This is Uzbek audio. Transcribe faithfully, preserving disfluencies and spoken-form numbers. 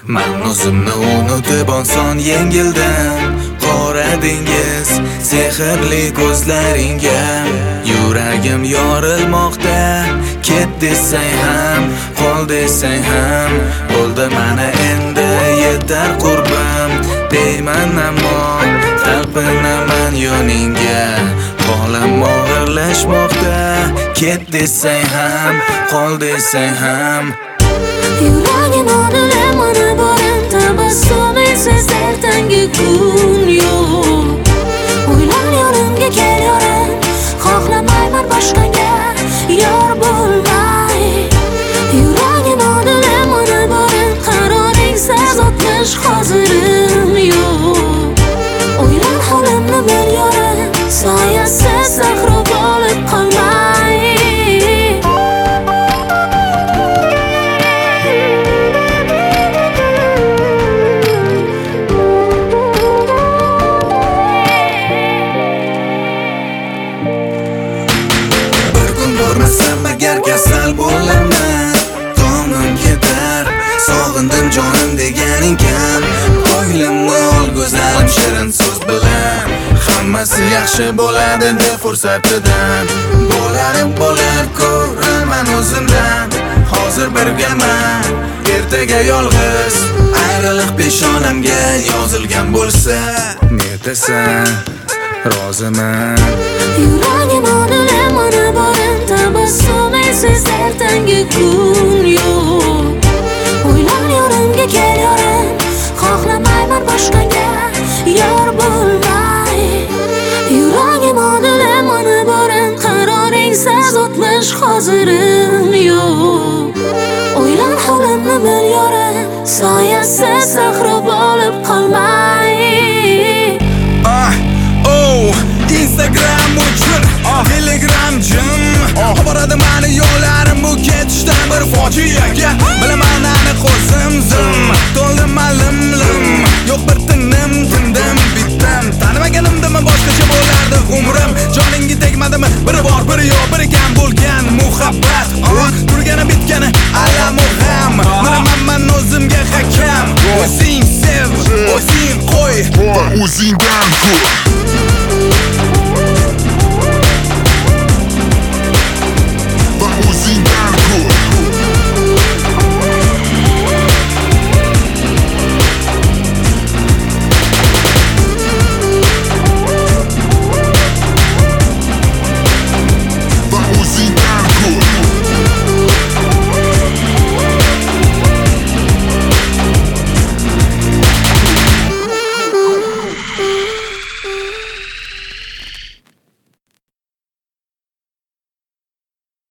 Men o'zimni unutib oson yengildim. Qora dengiz sehrli ko'zlaringga yuragim yorilmoqda. Ket desang ham, qol desang ham, bo'ldi mana endi yetar qurbim. Deyman ammo talpinaman yo'ningga, qo'lim og'irlashmoqda. Ket desang ham, qol desang ham. Yuragim odile mana borim tabassumisiz ertangi kun yo'q. O'ylar yonimga kel yorim, xohlamayman boshqaga yor bo'lmay. Yuragim odile mana borim qaroringsiz o'tmish hozirim yo'q. O'ylar holimni bil yorim, soyasiz sahro bo'lib qolmay. Agar kasal bo'laman, to'nim ketar. Sog'indim jonim deganing kam. Ko'nglimni ol go'zalim shirin so'z bilan. Hammasi yaxshi bo'ladi deb fursatidan. Bo'larim bo'lar ko'raman o'zimdan. Hozir birgaman, ertaga yolg'iz. Ayriliq peshonamga yozilgan bo'lsa, netasan roziman. Yuragim odile mana borim tabassumisiz ertangi kun yo'q. O'ylar yorimga kel yorim, xohlamayman boshqaga yor bo'lmay. Yuragim odile mana borim qaroringsiz o'tmish hozirim yo'q. O'ylar holimni bil yorim, soyasiz sahro bo'lib qolmay. Instagram uchun Telegram jim boradi mani yo'llarim bu ketishdan bir fojiaga. Bilaman aniq o'zim zim, to'ldim lim lim. Yo'q bir tinim, tindim, bitdim. Tanimaganimdimi boshqacha bo'lardi umrim. Joningga tegmadimi? Biri bor, biri yo'q, biri kam bo'lgan muhabbat. Turgani bitgani alamu ham. Mana men o'zimga hakam. O'zing sev, o'zing qo'y, o'zingdan ko'r.